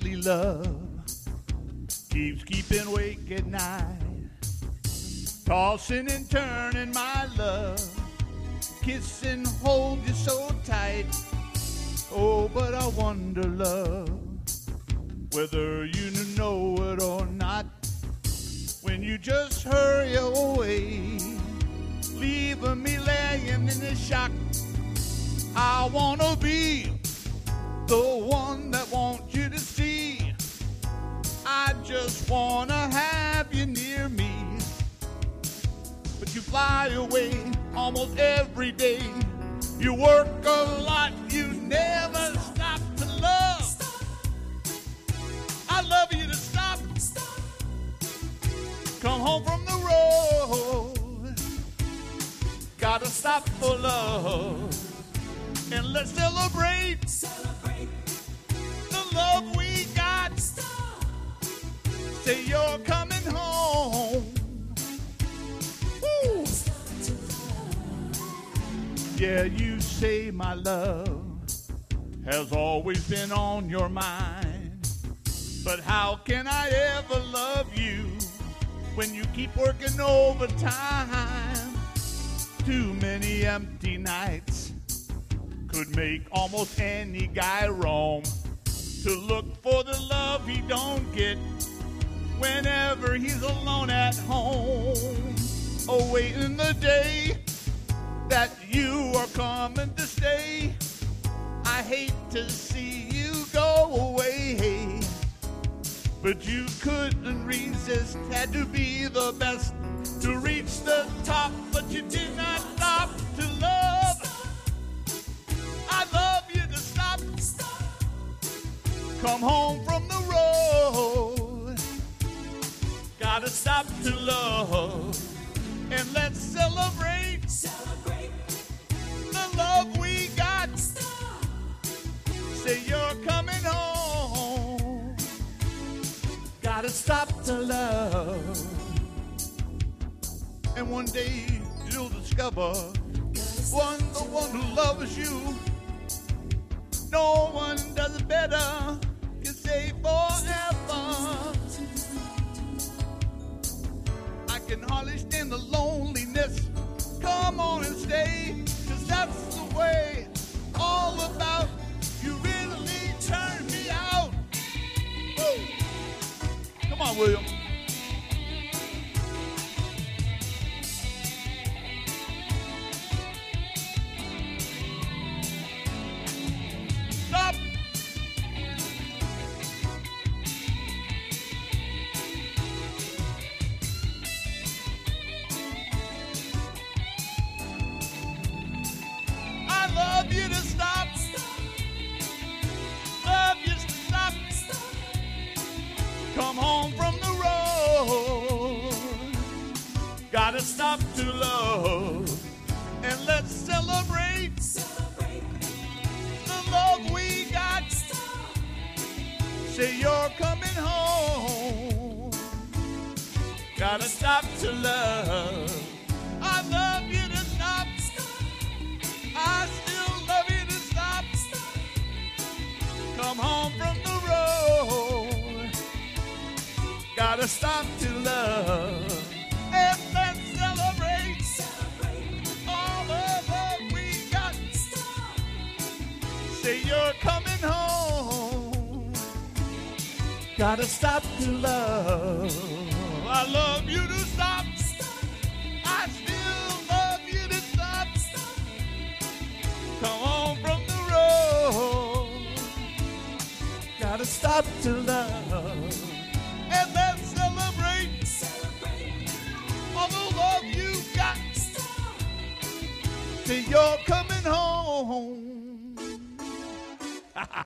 deadly love keeps keeping wake at night, tossing and turning my love, kiss and hold you so tight. Oh, but I wonder, love, whether you know it or not, when you just hurry away, leaving me laying in the shock. I wanna be the one that wants you to see. I just wanna have you near me, but you fly away almost every day. You work a lot, you never stop to love. I love you to stop. Come home from the road, gotta stop for love, and let's celebrate the love we got. Say you're coming home. Woo. Yeah, you say my love has always been on your mind, but how can I ever love you when you keep working overtime? Too many empty nights could make almost any guy roam to look for the love he don't get whenever he's alone at home, awaiting the day that you are coming to stay. I hate to see you go away, but you couldn't resist, had to be the best to reach the top, but you did not stop to love. I love you to stop. Come home from the road, gotta stop to love, and let's celebrate the love we got. Say you're coming home, gotta stop to love, and one day you'll discover the one who loves you. No one does it better, can say forever. I can hardly stand the loneliness. Come on and stay, 'cause that's the way, all about. You really turn me out. Woo. Come on, William. Stop. I love you to stop. Love you to stop. Come home from the road, gotta stop to love, and let's celebrate the love we got. Say you're coming home, gotta stop to love. I love you to stop. I still love you to stop. Come home from the road, gotta stop to love, and let's celebrate all the love we got. Say you're coming home, gotta stop to love. I love you to stop. I still love you to stop. Come home from the road, gotta stop to love, and let's celebrate all the love you got. Say you're coming home.